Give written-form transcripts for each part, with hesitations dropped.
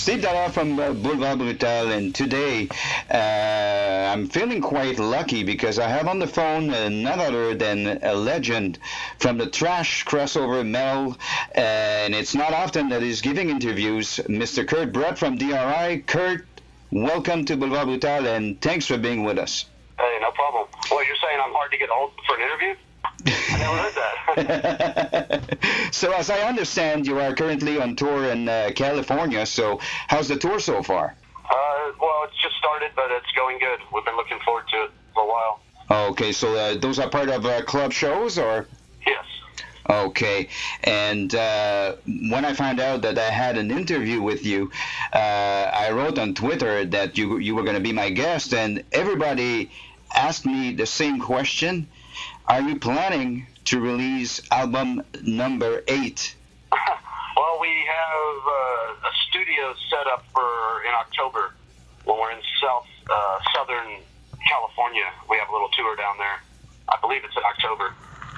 Steve Dalla from Boulevard Brutal, and today I'm feeling quite lucky because I have on the phone none other than a legend from the thrash crossover metal, and it's not often that he's giving interviews. Mr. Kurt Brett from DRI. Kurt, welcome to Boulevard Brutal, and thanks for being with us. Hey, no problem. Well, you're saying I'm hard to get hold for an interview? I never heard that. So, as I understand, you are currently on tour in California. So, how's the tour so far? Well, it's just started, but it's going good. We've been looking forward to it for a while. Okay, so those are part of club shows, or? Yes. Okay, and when I found out that I had an interview with you, I wrote on Twitter that you were going to be my guest, and everybody asked me the same question. Are you planning to release album number 8? Well, we have a studio set up for in October when we're in southern California. We have a little tour down there. I believe it's in October.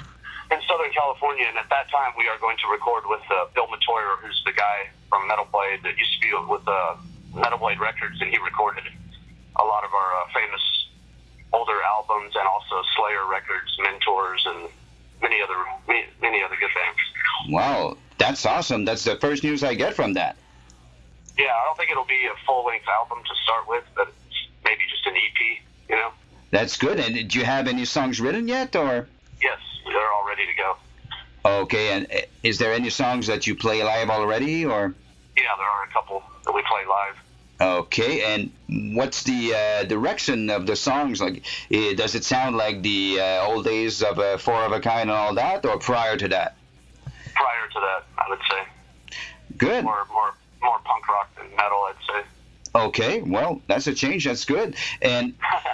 In Southern California, and at that time we are going to record with Bill Metoyer, who's the guy from Metal Blade that used to be with Metal Blade Records, and he recorded a lot of our famous older albums and also Slayer records, Mentors, and many other good bands. Wow, that's awesome. That's the first news I get from that. Yeah, I don't think it'll be a full-length album to start with, but maybe just an EP, you know? That's good. And do you have any songs written yet, or? Yes, they're all ready to go. Okay, and is there any songs that you play live already, or? Yeah, there are a couple that we play live. Okay, and what's the direction of the songs? Like, does it sound like the old days of Four of a Kind and all that, or prior to that? Prior to that, I would say. Good. More punk rock than metal, I'd say. Okay, well, that's a change. That's good. And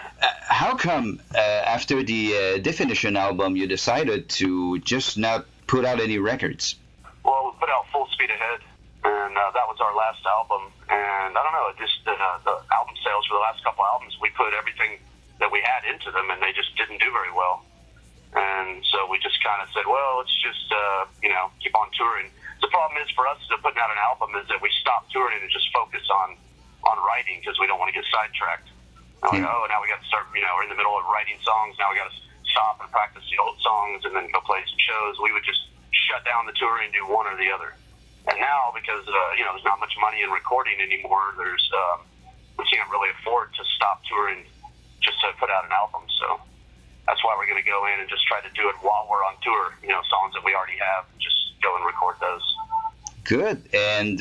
how come after the Definition album you decided to just not put out any records? Well, we put out Full Speed Ahead, and that was our last album. And I don't know, just the album sales for the last couple albums, we put everything that we had into them, and they just didn't do very well. And so we just kind of said, well, let's just keep on touring. The problem is for us to putting out an album is that we stop touring and just focus on writing because we don't want to get sidetracked. Now we got to start, we're in the middle of writing songs. Now we got to stop and practice the old songs and then go play some shows. We would just shut down the touring and do one or the other. And now, because, there's not much money in recording anymore, we can't really afford to stop touring just to put out an album. So that's why we're going to go in and just try to do it while we're on tour, songs that we already have, just go and record those. Good. And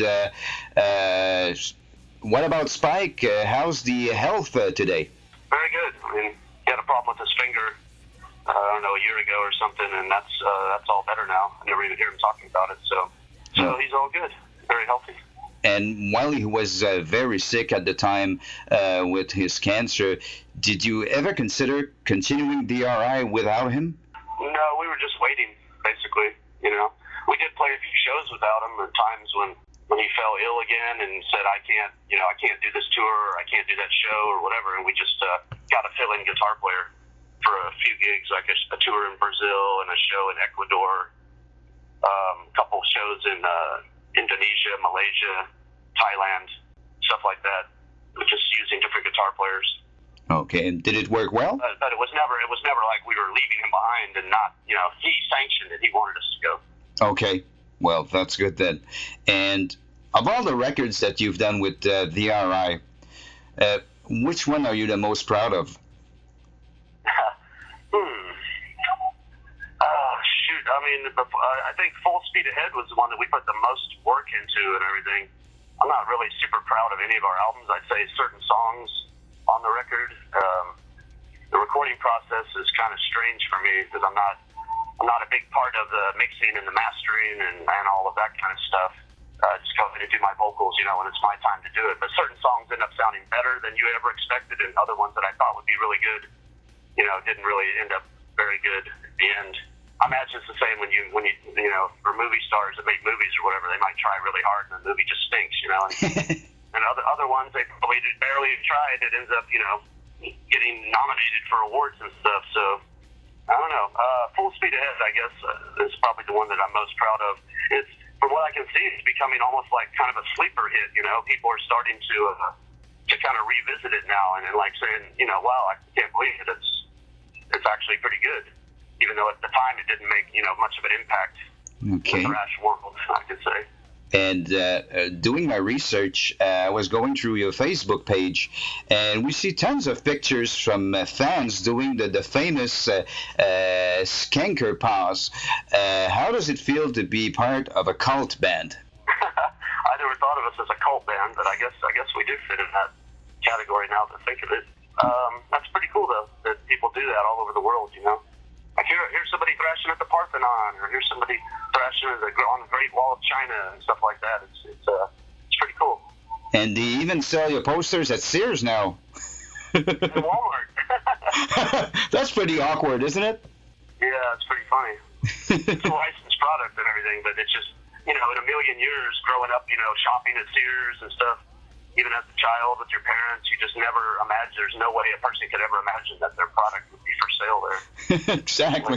what about Spike? How's the health today? Very good. I mean, he had a problem with his finger, a year ago or something, and that's all better now. I never even hear him talking about it, so he's all good, very healthy. And while he was very sick at the time with his cancer, did you ever consider continuing DRI without him? No, we were just waiting, basically, We did play a few shows without him at times when he fell ill again and said, I can't do this tour, or I can't do that show, or whatever, and we just got a fill-in guitar player for a few gigs, like a tour in Brazil and a show in Ecuador, a couple shows in Indonesia, Malaysia, Thailand, stuff like that. We're just using different guitar players. Okay, and did it work well? But it was never like we were leaving him behind and not, he sanctioned it. He wanted us to go. Okay, well, that's good then. And of all the records that you've done with DRI, which one are you the most proud of? Shoot, I think Full Speed Ahead was the one that we put the most work into and everything. I'm not really super proud of any of our albums. I'd say certain songs on the record. The recording process is kind of strange for me because I'm not a big part of the mixing and the mastering and all of that kind of stuff. Just go in and do my vocals, when it's my time to do it. But certain songs end up sounding better than you ever expected, and other ones that I thought would be really good, didn't really end up very good at the end. I imagine it's the same when you for movie stars that make movies or whatever, they might try really hard and the movie just stinks, And other ones, they probably barely tried. It ends up, getting nominated for awards and stuff. So, I don't know. Full Speed Ahead, I guess, is probably the one that I'm most proud of. It's from what I can see, it's becoming almost like kind of a sleeper hit. People are starting to kind of revisit it now and like saying, wow, I can't believe it. It's actually pretty good, even though at the time it didn't make much of an impact in the thrash world, I could say. And doing my research, I was going through your Facebook page, and we see tons of pictures from fans doing the famous Skanker pause. How does it feel to be part of a cult band? I never thought of us as a cult band, but I guess we do fit in that category now that I think of it. That's pretty cool, though, that people do that all over the world, Like here's somebody thrashing at the Parthenon, or here's somebody thrashing on the Great Wall of China and stuff like that. It's pretty cool. And they even sell your posters at Sears now. And Walmart. That's pretty awkward, isn't it? Yeah, it's pretty funny. It's a licensed product and everything, but it's just, in a million years growing up, shopping at Sears and stuff, even as a child with your parents, you just never imagine, there's no way a person could ever imagine that their product would be for sale there. Exactly.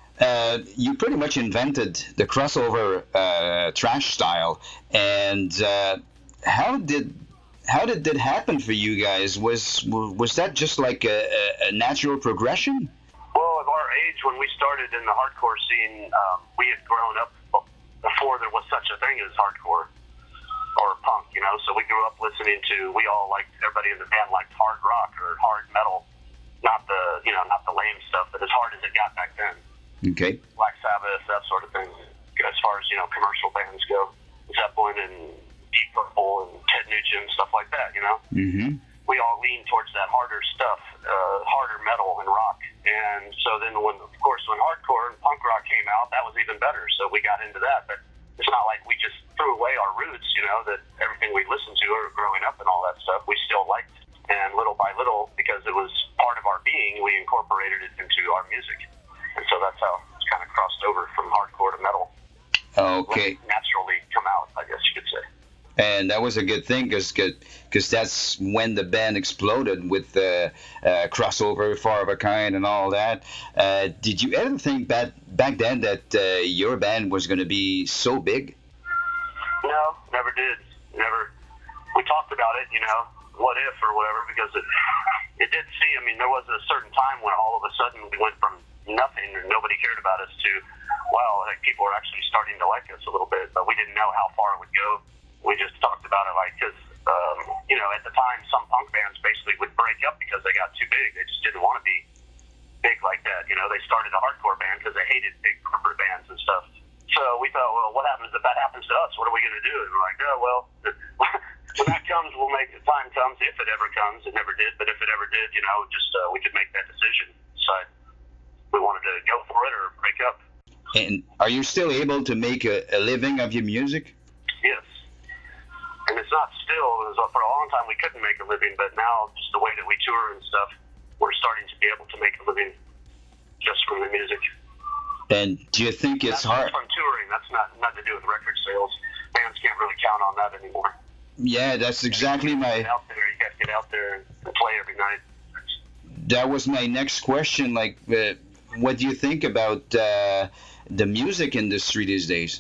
You pretty much invented the crossover thrash style, and how did that happen for you guys? Was that just like a natural progression? Well, at our age, when we started in the hardcore scene, we had grown up before there was such a thing as hardcore or punk, so we grew up listening to, everybody in the band liked hard rock or hard metal, not the lame stuff, but as hard as it got back then. Okay. Black Sabbath, that sort of thing, as far as, commercial bands go. Zeppelin and Deep Purple and Ted Nugent, stuff like that, Mm-hmm. We all lean towards that harder stuff, harder metal and rock. And so then when hardcore and punk rock came out, that was even better. So we got into that. But it's not like we just threw away our roots, that everything we listened to growing up and all that stuff, we still liked. And little by little, because it was part of our being, we incorporated it into our music. And so that's how it's kind of crossed over from hardcore to metal. Okay. Naturally come out, I guess you could say. And that was a good thing because that's when the band exploded with the crossover, Far of a Kind, and all that. Did you ever think back then that your band was going to be so big? No, never did. Never. We talked about it, what if or whatever, because it did seem, there was a certain time when all of a sudden we went from nothing and nobody cared about us to, wow, people were actually starting to like us a little bit, but we didn't know how far it would go. We just talked about it because, at the time, some punk bands basically would break up because they got too big. They just didn't want to be big like that. They started a hardcore band because they hated big corporate bands and stuff. So we thought, well, what happens if that happens to us? What are we going to do? And we're like, oh, well, when that comes, we'll make the time comes, if it ever comes. It never did, but if it ever did, we could make that decision. Decide we wanted to go for it or break up. And are you still able to make a living of your music? Yes. And it's not still, for a long time we couldn't make a living, but now just the way that we tour and stuff, we're starting to be able to make a living just from the music. And do you think it's hard? From touring, that's nothing to do with record sales. Bands can't really count on that anymore. Yeah, that's exactly you got to get out there and play every night. That was my next question. Like, what do you think about the music industry these days?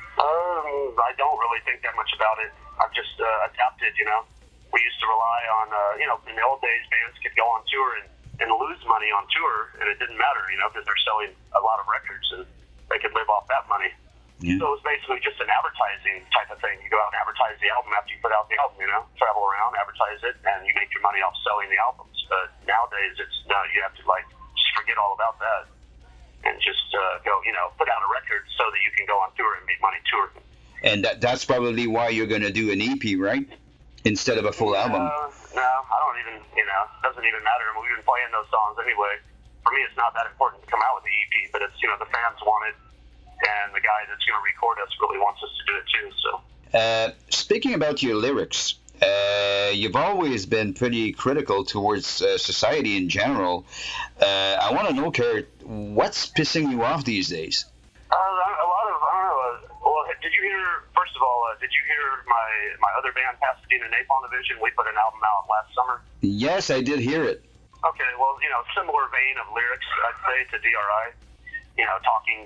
I don't really think that much about it. I've just adapted, We used to rely on, in the old days, bands could go on tour and lose money on tour, and it didn't matter, because they're selling a lot of records, and they could live off that money. Yeah. So it was basically just an advertising type of thing. You go out and advertise the album after you put out the album, travel around, advertise it, and you make your money off selling the albums. But nowadays, you have to, just forget all about that and just go, put out a record so that you can go on tour and make money touring. And that's probably why you're going to do an EP, right? Instead of a full album. No, I don't even, it doesn't even matter. We've been playing those songs anyway. For me, it's not that important to come out with the EP, but it's, the fans want it, and the guy that's going to record us really wants us to do it too, so. Speaking about your lyrics, you've always been pretty critical towards society in general. I want to know, Kurt, what's pissing you off these days? A lot of, I don't know, well, did you hear my other band, Pasadena Napalm Division? We put an album out last summer. Yes, I did hear it. Okay, well, similar vein of lyrics, I'd say, to DRI. Talking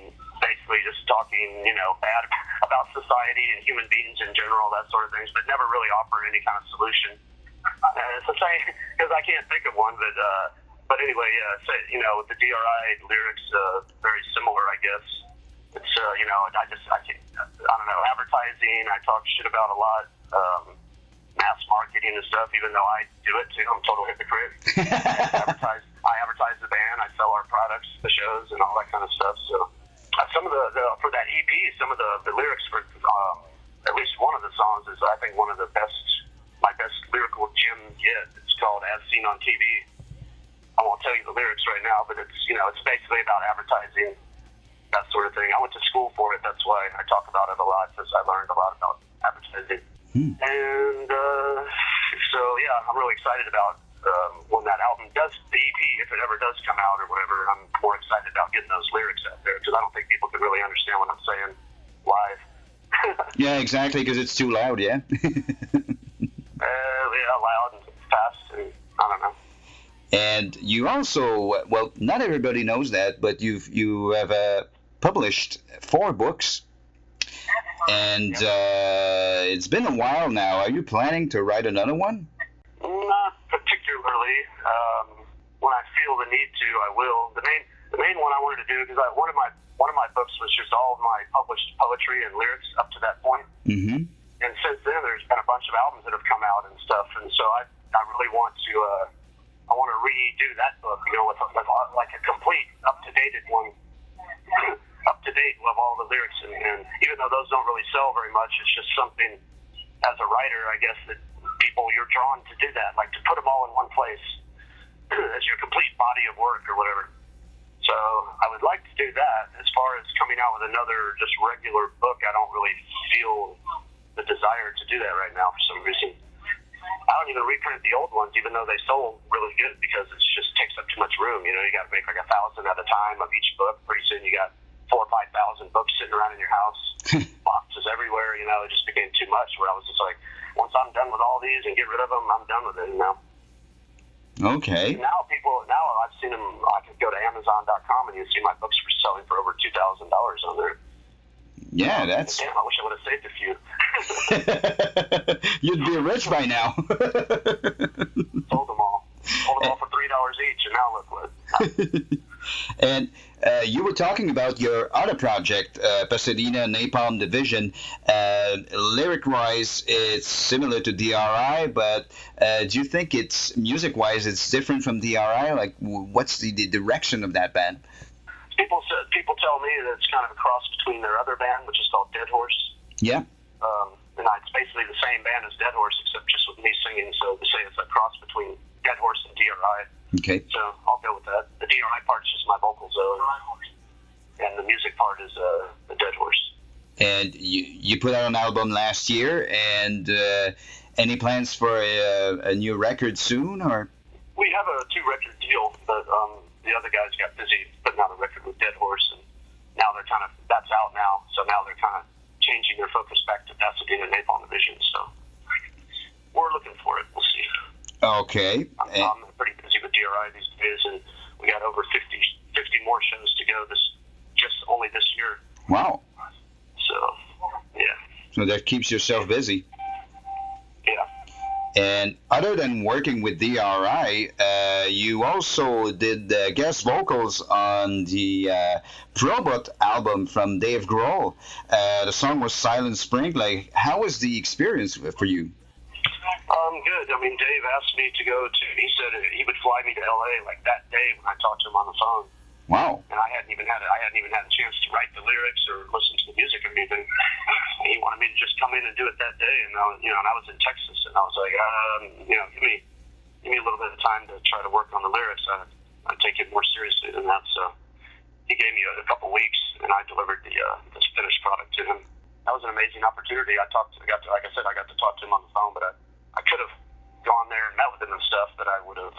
basically just talking, bad about society and human beings in general, that sort of things, but never really offered any kind of solution. It's the same, because I can't think of one, but anyway, the DRI lyrics, very similar, I guess. It's, I don't know, advertising, I talk shit about a lot, mass marketing and stuff, even though I do it too. I'm a total hypocrite. I advertise the band, I sell our products, the shows, and all that kind of stuff. So some of the for that EP, some of the lyrics for at least one of the songs is, I think, one of the best, my best lyrical gem yet. It's called As Seen on TV. I won't tell you the lyrics right now, but it's basically about advertising, that sort of thing. I went to school for it. That's why I talk about it a lot, because I learned a lot about advertising. And so, yeah, I'm really excited about when that album does, the EP, if it ever does come out or whatever. I'm more excited about getting those lyrics out there, because I don't think people can really understand what I'm saying live. Yeah, exactly, because it's too loud, yeah? Yeah, loud and fast, and I don't know. And you also, well, not everybody knows that, but you have published 4 books. And it's been a while now. Are you planning to write another one? Not particularly. When I feel the need to, I will. The main one I wanted to do, because one of my books was just all of my published poetry and lyrics up to that point. Mm-hmm. And since then, there's been a bunch of albums that have come out and stuff. And so I really want to redo that book, with like a complete up-to-date one. Up to date with all the lyrics, and even though those don't really sell very much, it's just something as a writer, I guess, that you're drawn to do that, like to put them all in one place as your complete body of work or whatever. So I would like to do that. As far as coming out with another just regular book, I don't really feel the desire to do that right now for some reason. I don't even reprint the old ones, even though they sold really good, because it just takes up too much room. You got to make like 1,000 at a time of each book. Pretty soon you got 4,000 or 5,000 books sitting around in your house, boxes everywhere. It just became too much. Where I was just like, once I'm done with all these and get rid of them, I'm done with it. Okay. Now I've seen them. I could go to Amazon.com and you see my books for selling for over $2,000 on there. Yeah, that's. Damn, I wish I would have saved a few. You'd be rich by now. Sold them all for $3 each, and now look what. And you were talking about your other project, Pasadena Napalm Division. Lyric-wise, it's similar to DRI, but do you think it's music-wise it's different from DRI? Like, what's the direction of that band? People tell me that it's kind of a cross between their other band, which is called Dead Horse. Yeah. And it's basically the same band as Dead Horse, except just with me singing. So they say it's a cross between Dead Horse and DRI. Okay. So I'll go with that. The DRI part is just my vocal zone, and the music part is the Dead Horse. And you put out an album last year, and any plans for a new record soon, or? We have a 2-record deal, but the other guys got busy putting out a record with Dead Horse, and now that's out now. So now they're kind of changing their focus back to Pasadena Napalm Division. So we're looking for it. We'll see. Okay. I'm pretty busy with DRI these days, and we got over 50 more shows to go only this year. Wow. So, yeah. So that keeps yourself busy. Yeah. And other than working with DRI, you also did guest vocals on the Probot album from Dave Grohl. The song was Silent Spring. Like, how was the experience for you? Good. I mean, Dave asked me to he said he would fly me to LA like that day when I talked to him on the phone. Wow. And I hadn't even had a chance to write the lyrics or listen to the music or anything. He wanted me to just come in and do it that day, and I was in Texas, and I was like, give me a little bit of time to try to work on the lyrics. I'd take it more seriously than that. So he gave me a couple weeks, and I delivered this finished product to him. That was an amazing opportunity. I got to talk to him on the phone, but I could have gone there and met with him and stuff, but I would have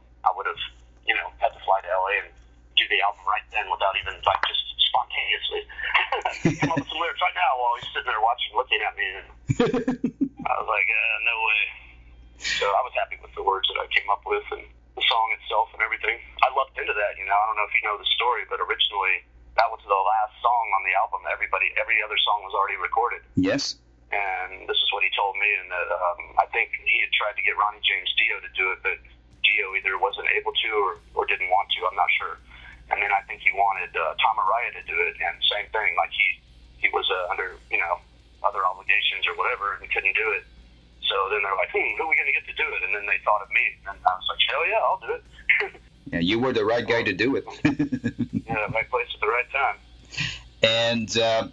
had to fly to LA and do the album right then without even just spontaneously come up with some lyrics right now while he's sitting there looking at me. And I was like, no way. So I was happy with the words that I came up with and the song itself and everything. I lucked into that, I don't know if you know the story, but originally that was the last song on the album. Every other song was already recorded. Yes. And this is what he told me, and that I think he had tried to get Ronnie James Dio to do it, but Dio either wasn't able to or didn't want to. I'm not sure. And then I think he wanted Tom Araya to do it, and same thing. Like he was under other obligations or whatever, and couldn't do it. So then they're like, who are we going to get to do it? And then they thought of me, and I was like, hell yeah, I'll do it. Yeah, you were the right guy to do it. Yeah, right place at the right time. And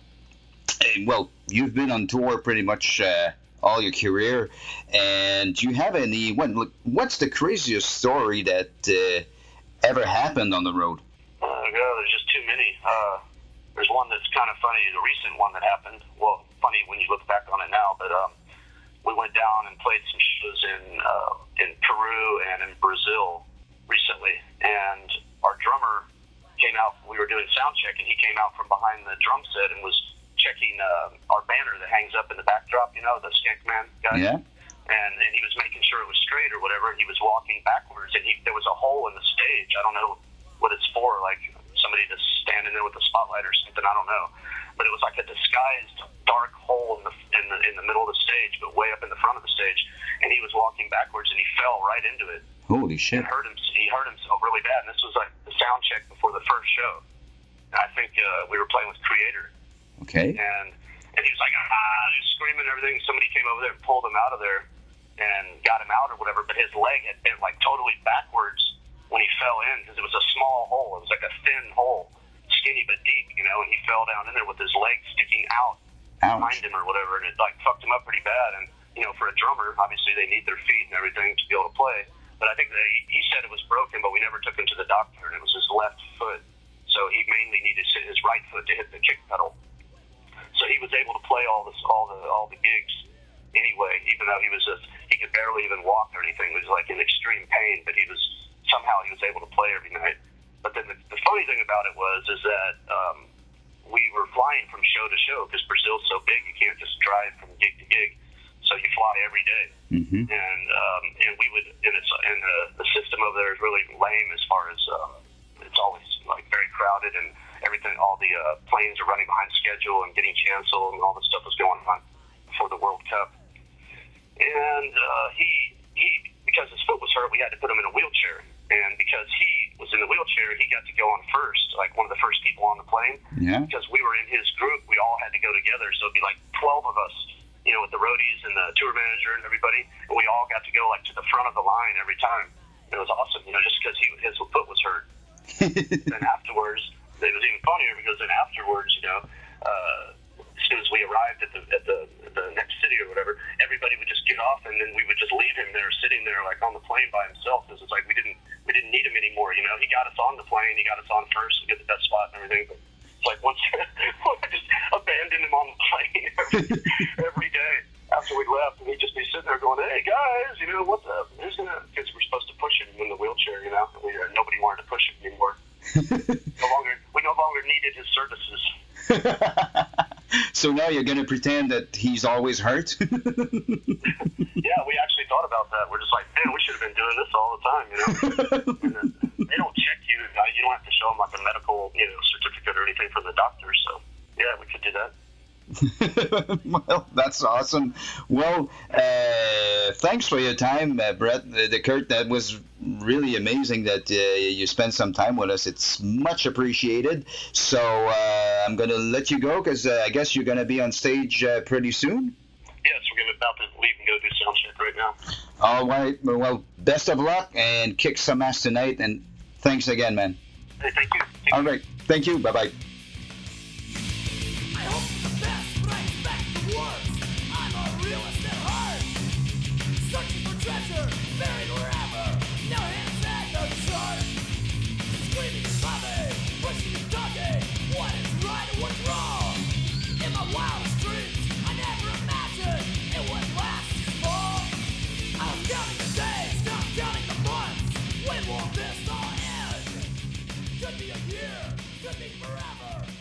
well, you've been on tour pretty much all your career, and do you have any? What's the craziest story that ever happened on the road? Yeah, there's just too many. There's one that's kind of funny, the recent one that happened. Well, funny when you look back on it now, but we went down and played some shows in Peru and in Brazil recently, and our drummer came out. We were doing sound check, and he came out from behind the drum set and was checking our banner that hangs up in the backdrop, the Skank Man guy. Yeah. And he was making sure it was straight or whatever. He was walking backwards, and there was a hole in the stage. I don't know what it's for, like somebody just standing there with a spotlight or something. I don't know, but it was like a disguised dark hole in the middle of the stage, but way up in the front of the stage. And he was walking backwards, and he fell right into it. Holy shit! He hurt himself really bad. And this was like the sound check before the first show. And I think we were playing with Creator. Okay. And he was like, he was screaming and everything. Somebody came over there and pulled him out of there and got him out or whatever. But his leg had bent like totally backwards when he fell in, because it was a small hole. It was like a thin hole, skinny but deep, and he fell down in there with his leg sticking out behind him or whatever, and it like fucked him up pretty bad. And for a drummer, obviously they need their feet and everything to be able to play. But I think he said it was broken, but we never took him to the doctor, and it was his left foot. So he mainly needed his right foot to hit the kick pedal. So he was able to play all the gigs anyway, even though he could barely even walk or anything. He was like in extreme pain, but somehow he was able to play every night. But then the funny thing about it is that we were flying from show to show, because Brazil's so big you can't just drive from gig to gig. So you fly every day. Mm-hmm. And we would, and the system over there is really lame as far as it's always like very crowded, and everything. All the planes are running behind schedule and getting canceled, and all this stuff was going on before the World Cup. And he because his foot was hurt, we had to put him in a wheelchair. And because he was in the wheelchair, he got to go on first, like one of the first people on the plane. Yeah. Because we were in his group, we all had to go together. So it'd be like 12 of us, with the roadies and the tour manager and everybody. And we all got to go like to the front of the line every time. It was awesome, just because his foot was hurt. Then afterwards, it was even funnier, because then afterwards, as soon as we arrived at the next city or whatever, everybody would just get off, and then we would just leave him there, sitting there like on the plane by himself, because it's like we didn't need him anymore. He got us on the plane, he got us on first, we get the best spot and everything. But it's like once we just abandoned him on the plane every day after we left, and he'd just be sitting there going, "Hey guys, what's up? Because we're supposed to push him in the wheelchair, and nobody wanted to push him anymore. We no longer needed his services." So now you're going to pretend that he's always hurt? Yeah, we actually thought about that. We're just like, man, we should have been doing this all the time, And they don't check you. You don't have to show them like a medical, certificate or anything from the doctor. So, yeah, we could do that. Well, that's awesome. Well, thanks for your time, Brett. Kurt, that was really amazing that you spent some time with us. It's much appreciated. So I'm going to let you go, because I guess you're going to be on stage pretty soon. Yes, we're about to leave and go do sound check right now. All right. Well, best of luck, and kick some ass tonight. And thanks again, man. Hey, thank you. All right. Thank you. Bye-bye. Could be a year, could be forever.